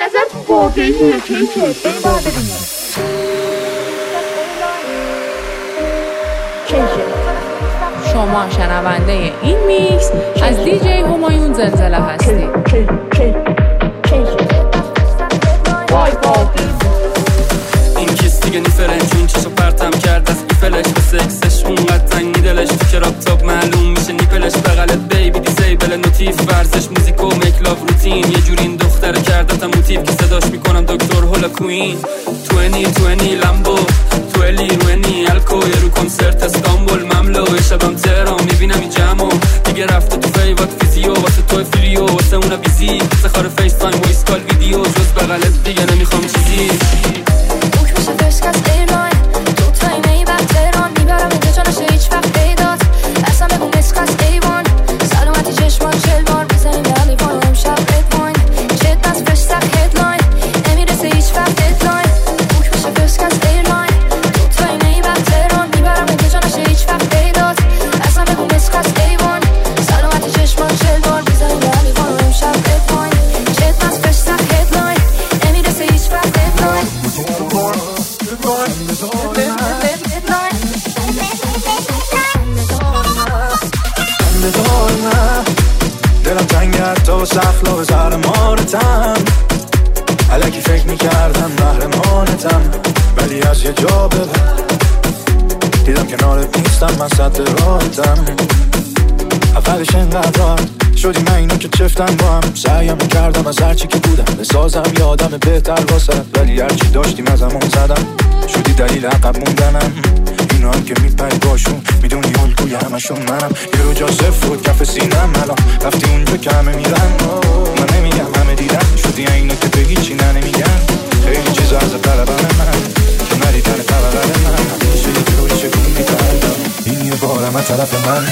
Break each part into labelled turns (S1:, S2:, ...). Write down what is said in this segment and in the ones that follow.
S1: نظر واقعیه کیکه این باید ببینیم.
S2: شما شنونده این میکس از دیجی همایون زلزله هستی.
S3: این کیس دیگه نیفرنج این چشو پرتم کرد از ایفلش به سکسش اونقدر تنگی دلش تو کراب تاپ معلوم میشه نیپلش بغلت بیبی دیزیبل نوتیف ورزش موزیک و میک لاو روتین یه جوری این دختره کردتم موتیف که صداش میکنم دکتر هولا کوین 20 لامبو 20 الکو یه رو کنسرت استانبول مملو شبم تهران میبینم این جمعو دیگه رفته تو فیوات فیزیو واسه تو فریو واسه اونا بیزی واسه خار فیس تایم و اسکال ویدیو جز بغلت دیگه نمیخوام چیزی
S4: بوک میشه فرست کس ایرلاین تو تایمه بعد تهران میبرم اینجا جانشه هیچ وقت پیدات اصلا بگو مسکس ایوان سلامتی چشمان شلوار بزنیم به لیوان امشب ادواین جد از فرست سخت هدلاین نمیرسه هیچ وقت ددلاین بوک میشه فرست کس ایرلاین تو تایمه بعد تهران میبرم اینجا جانشه هیچ وقت پیدات اصلا بگو مسکس ایوان سلامتی چشمان شلوار بزنیم به لیوان امشب ادواین جد از فرست سخت هدلاین نمیرسه هیچ وقت ددلاین
S5: دلم تنگه تو سخلا به زهر مارتم علکی فکر میکردم محرمانتم ولی از یه جا به بعد دیدم کنارت نیستم من سطح راحتم اولش انقدر شدی من اینو که چفتم با هم سعیم کردم از هرچی که بودم بسازم یه آدم بهتر واسه ولی هرچی داشتیم از همون زدم شدی دلیل عقب موندنم اینو هم که میپری باشون میدونی الگوی همشون منم یه رو جا صفر بود کف سینم الان رفتی اونجا که همه میرن من نمیگم همه دیدن شدی اینو که به هیچی نمیگن خیلی چیزا از طلبم من که ندیدن طبقه من همیشه یه جوری شکون میکردم این یه بارم از طرف من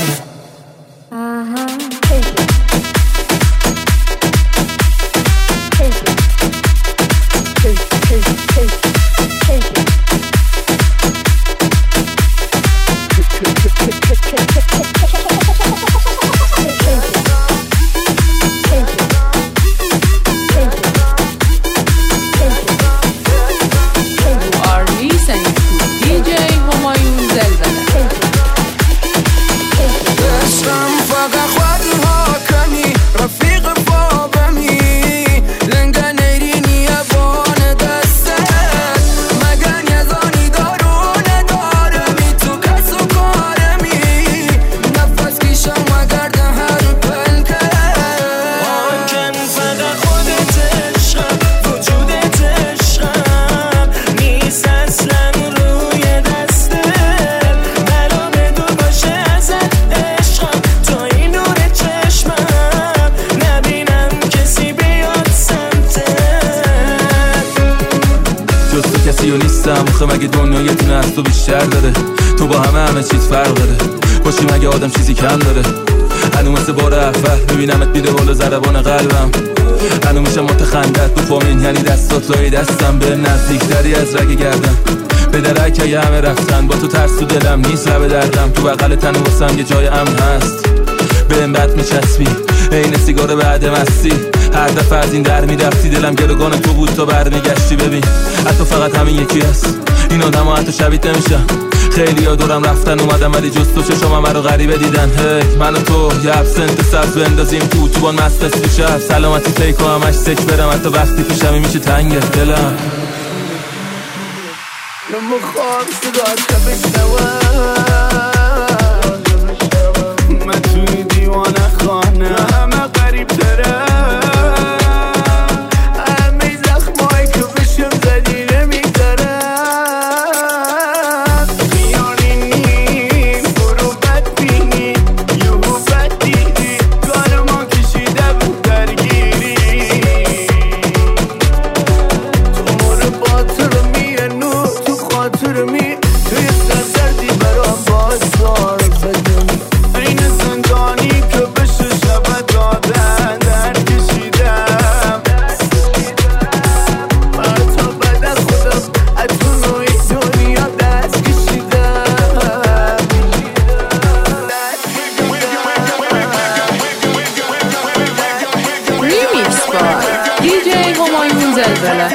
S6: مگه دنیا یه تونه از تو بیشتر داره تو با همه چیز فرق داره باشی مگه آدم چیزی کم داره هنو مثل بار اول میبینمت میره بالا ضربان قلبم هنو میشم متخندت دوپامین یعنی دستات لای دستم به نزدیکتری از رگ گردم به درک یه همه رفتن با تو ترس تو دلم نیست لب دردم تو بغل تن واسم یه جای امن هست بهم بد میچسبی عین سیگار بعد مستی هر دفعه از این در میرفتی دلم گروگان تو بود تا برمیگشتی ببین حتی فقط همین یکی هست این آدم ها حتی شبیه نمیشم خیلی ها دورم رفتن اومدم ولی جز تو چشم همه رو غریبه دیدن هی من و تو یه ابسنت سبز بندازیم تو بان مست است تو شب سلامتی تیک و همش سک برم حتی وقتی پیشمی میشه تنگه دلم
S7: نمخوام صدات بشنوم من توی دیوانه خانه همه قریب تره همه زخمایی که بشم زدی نمیدارم بیانی نیم برو بد بینی یهو بد دیدی کار ما کشیده بود درگیری تو مورد باطر رو میانو تو خاطر می توی سر دردی برام با
S2: زلزله.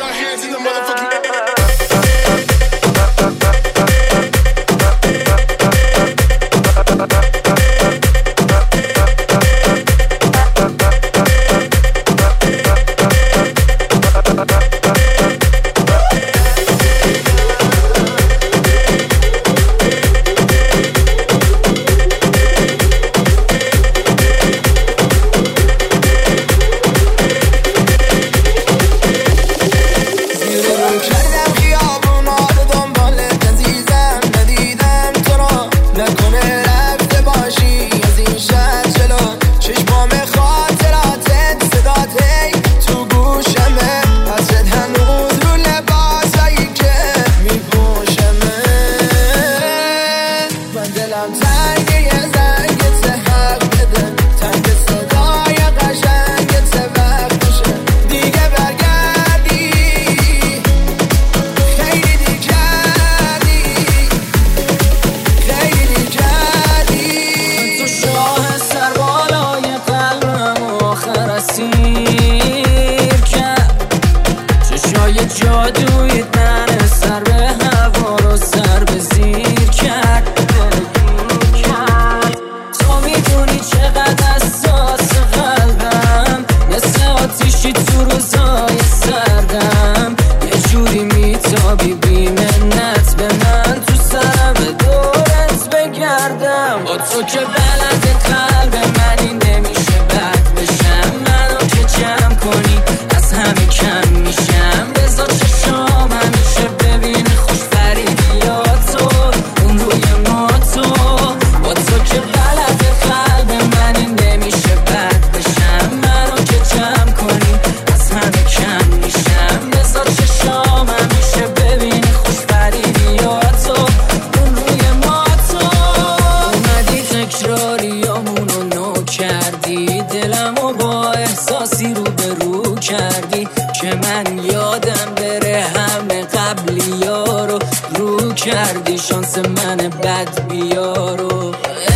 S8: کردی شانس من بد بیارو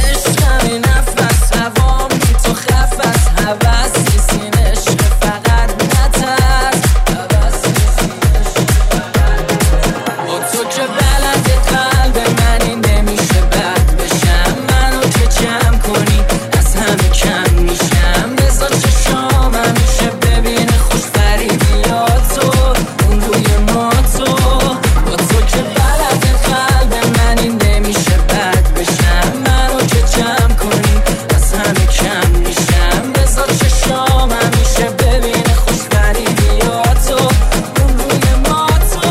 S8: عشقم این نفس هوام بی تو خفت هوس نیستین عشق فقط نترس هوس نیستین عشق فقط با تو که بلد قلب من این نمیشه بد بشم منو که جمع کنی از همه کم میشم بذار چشام همیشه ببینه خوش فریدیات تو اون روی ما تو با تو که بلد قلب من این نمیشه بد بشم منو که جمع کنی از همه کم میشم بذار چشام همیشه ببینه خوش فریدیات تو اون روی ما تو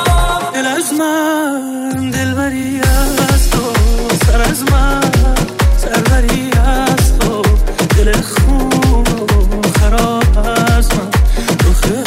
S9: دل از من دلبری از تو سر از من سربری از تو دل خوب خراب از من روخ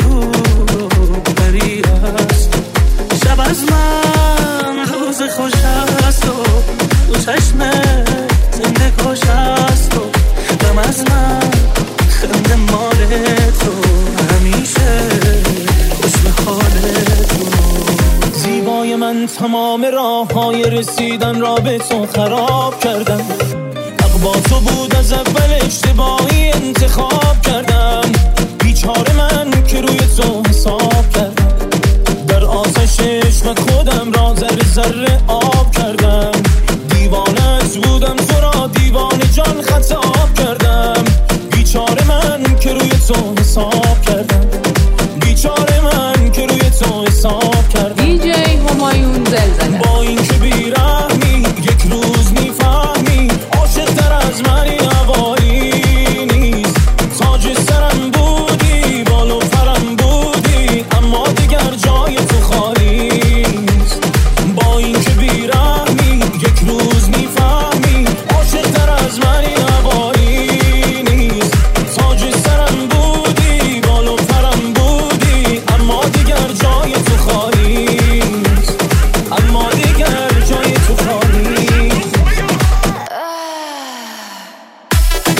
S9: بری از تو شب از من روز خوش از تو دو چشم زنده کش از تو غم از من خنده مال تو همیشه خوش به حال تو زیبای من تمام راه‌های رسیدن را به تو خراب کردم حق با تو بود از اول اشتباهی انتخاب کردم بیچاره من که روی تو حساب کردم در آتش عشقت خودم را ذره ذره آب کردم دیوانت بودم تو را دیوانه جان خطاب کردم بیچاره من که روی تو حساب کردم بیچاره من که روی تو حساب کردم
S2: دیجی همایون زلزله
S9: با این که بیرحمی یک روز میفهمی عاشق تر از منی هوایی نیست تاج سرم بودی بال و پرم بودی اما دیگر جای تو خالی نیست با این که بیرحمی یک روز میفهمی عاشق تر از منی هوایی نیست تاج سرم بودی بال و پرم بودی اما دیگر جای تو خالی نیست اما دیگر جای تو خالی نیست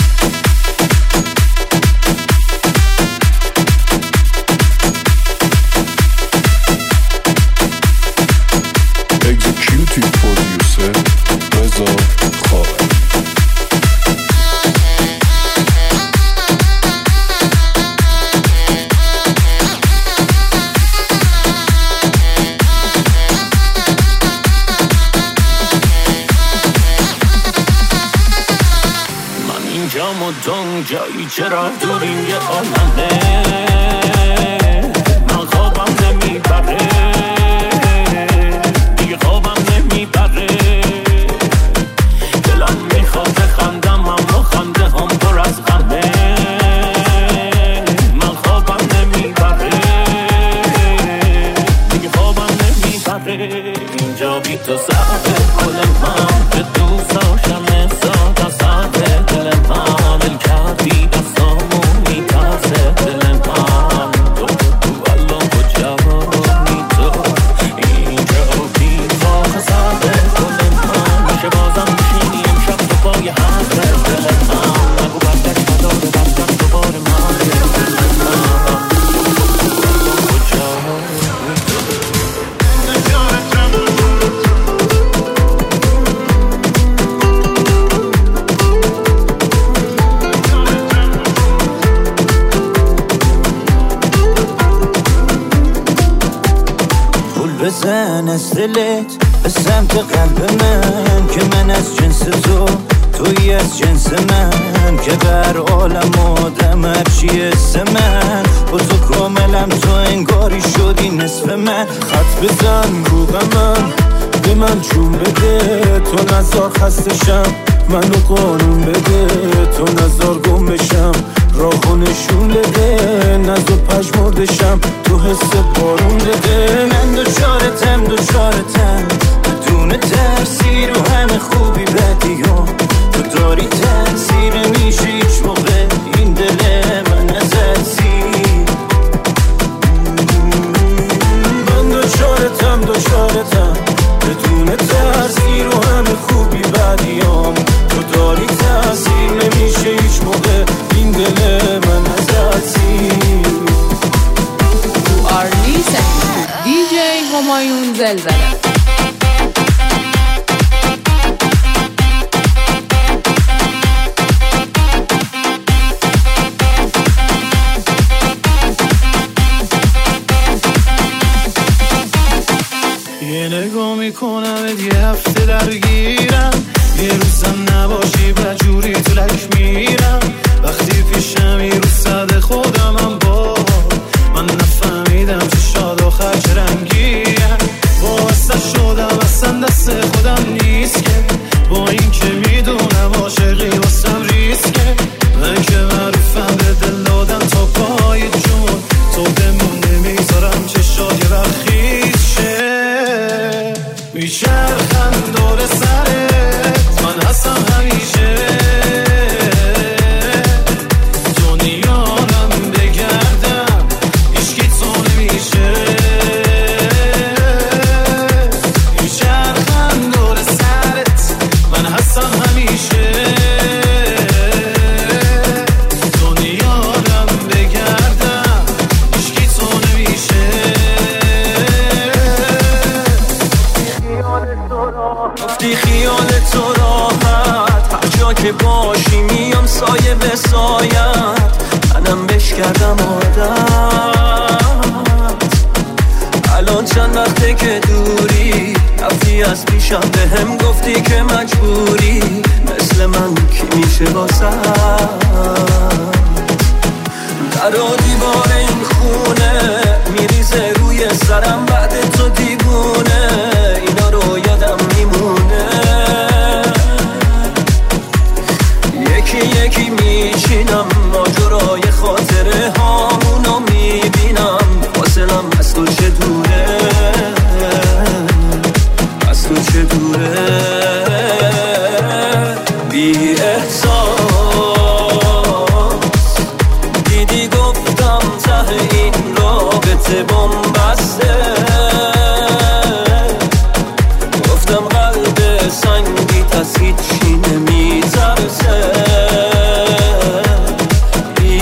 S9: اینجا مدام جایی چرا دوریم یه عالمه من خوابم نمیبره دیگه خوابم نمیبره دلم میخواد بخندم اما خنده هم پر از غمه من خوابم نمیبره دیگه خوابم نمیبره اینجا بی تو ساعته کل من به دوست داشتم نسات از ساعته دل من دل کردی دستامو میتازه دل من تو الان کجایی تو اینجا بی تو ساعته کل من میشه بازم میشینی امشب تو پای حرفه دل من نگو برگشت نداره برگشت دوباره من دل من الان کجایی
S5: بزن از دلت به سمت قلب من که من از جنس تو توی از جنس من که بر عالم آدم هرچی اسم من با تو کاملم تو انگاری شدی نصف من خط بزن رو من به من جون بده تو نزار خستشم منو قانون بده تو نزار گم بشم راهو نشون بده نزار پژمردشم تو حس بارون بده من دوچارتم بدون ترسی رو همه خوبی بدیام تو داری تاثیر میشه هیچ موقع این دل من ازتی من دوچارتم بدون ترسی رو همه خوبی بدیام تو داری تاثیر نمیشه هیچ موقع این دل من ازتی
S2: آرلی سکوتو دیجی همایون زلزله
S9: یه نگاه میکنم یه هفته درگیرم یه روزم نباشی بجوری تو لک میرم وقتی پیشم یه روز صد خودمم با من نفهمیدم چه شاد آخر چه رنگیم واسه شدم اصلا دست خودم نیست که با این که میدونم عاشقی واسم ریسکه من که معروفم به دل دادم تا پای جون تو بمون نمیذارم چه شاد یه وقت خیز شه میچرخم دور سرت من هستم همیشه دنیارم بگردم هیچکی تو نمیشه میچرخم دور سرت من هستم همیشه دنیارم بگردم هیچکی تو نمیشه گفتی خیال تو راحت هر جا که باشی میام سایه به سایت منم بش کردم عادت الان چند وقته که دوری رفتی از پیشم به هم گفتی که مجبوری مثل من کی میشه واسه در و دیوار این خونه میریزه روی سرم بعد تو دیوونه اینا رو یادم میمونه یکی یکی میچینم ماجرای خاطره هامونو میبینم فاصلم از تو چه دوره از تو چه دوره بی احساس دیدی گفتم ته این رابطه بمبسته گفتم قلب سنگی از هیچی نمیترسه بی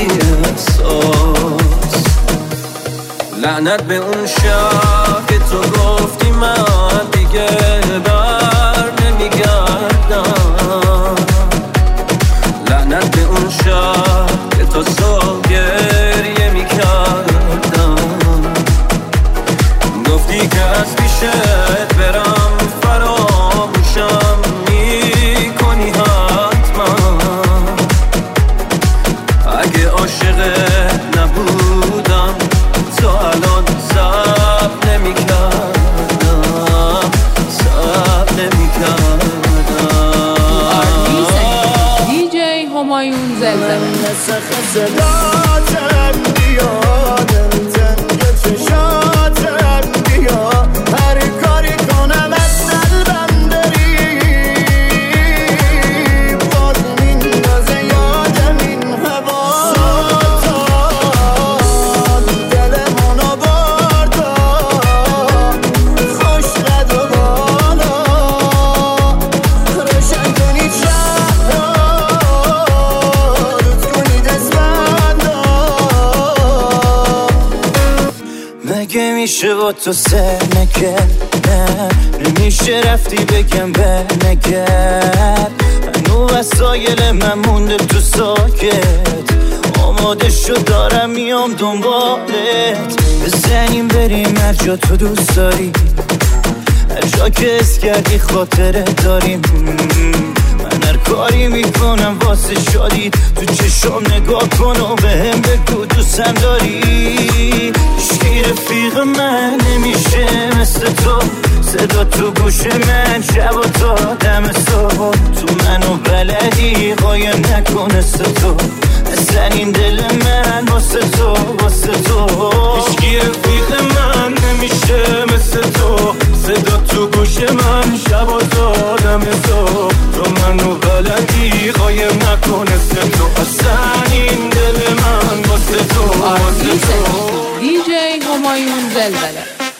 S9: احساس لعنت به اون شب که تو گفتی من دیگه بر نمیگردم لعنت به اون شب که تو صبح گریه میکردم گفتی که از پیشت برم فراموشم میکنی حتما
S2: همایون زلزله.
S10: میشه با تو سر نکرد، نمیشه رفتی بگم بر نگرد. هنو وسایل من مونده تو ساکت، آماده شد دارم میام دنبالت. بزنیم بریم هر جا تو دوست داری، هر جا که اس کردی خاطره داریم. من هر کاری میکنم واسه شادی، تو چشم نگاه کن و بهم بگو دوستم داری. هیچکی رفیق من نمیشه مثل تو، صدا تو گوش من شب و تا دم صبح. تو منو بلدی قایم نکن مثل تو، مثل این دل من واسه تو واسه تو. هیچکی رفیق من نمیشه مثل تو، صدا تو گوش من شب و تا دم صبح. تو منو بلدی قایم نکن مثل تو، اصلا این دل من واسه تو واسه تو.
S2: دیجی همایون زلزله.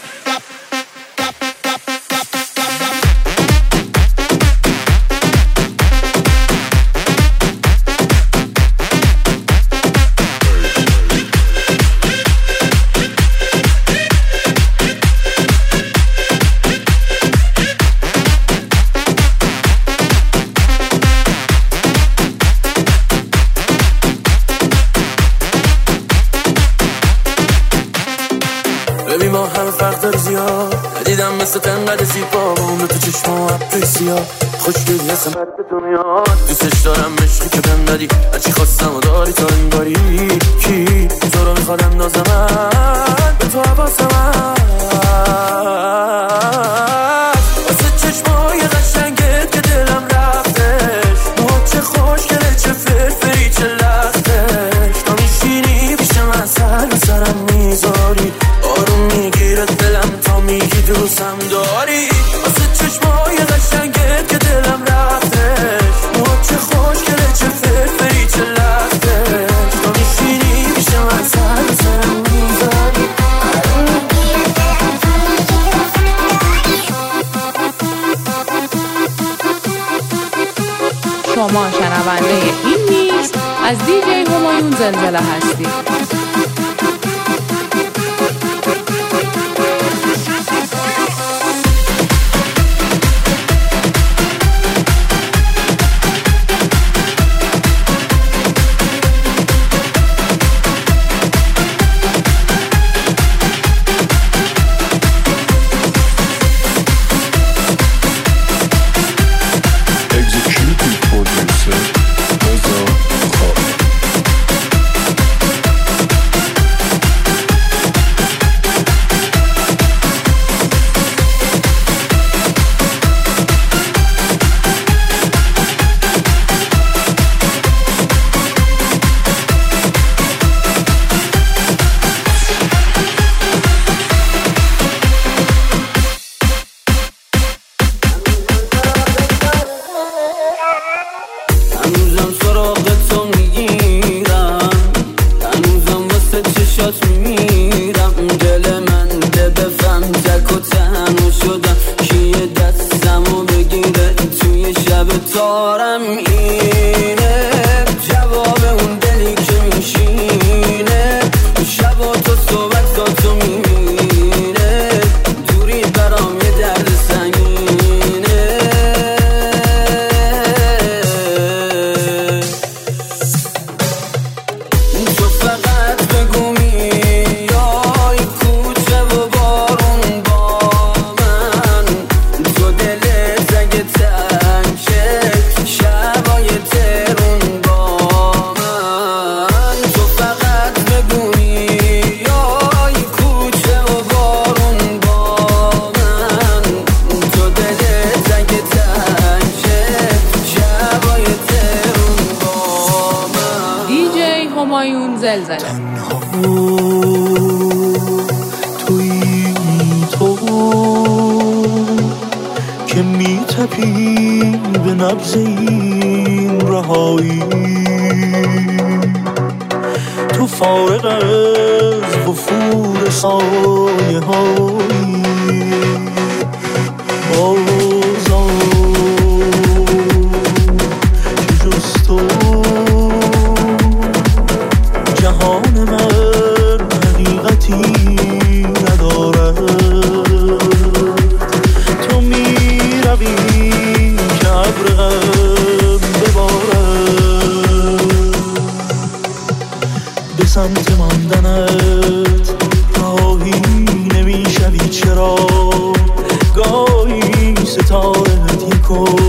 S6: ببین ما همه فرق داره زیاد، ندیدم مثل تنقد زیبا با اون تو چشم و عبری سیاه. خوشگلی هستم بد به تو میاد، دوستش دارم مشقی که بهم دادی، هرچی خواستم و داری تا این باری. کی تو رو میخواد اندازه من به تو حواسم هست، واسه چشمای قشنگت که دلم رفتش. موها چه خوشگله چه فرفری چه لختش، تا میشینی پیش من سر به سرم میذاری، آروم میگیره دلم تا میگی دوستم داری. واسه چشمای قشنگت که دلم رفتش، موها چه خوشگله چه فرفری چه لختش، تا میشینی پیش من سر به سرم میذاری.
S2: شما شنونده این میکس از دیجی همایون زلزله هستید. همایون زلزله.
S9: تنها تویی تو که میتپی به نبض این رهایی، تو فارغ از وفور سایه هایی بازا که جز تو جهان من حقیقتی ندارد. تو میروی که ابر غم ببارد، به سمت ماندنت راهی نمیشوی. چرا گاهی ستاره‌ت یک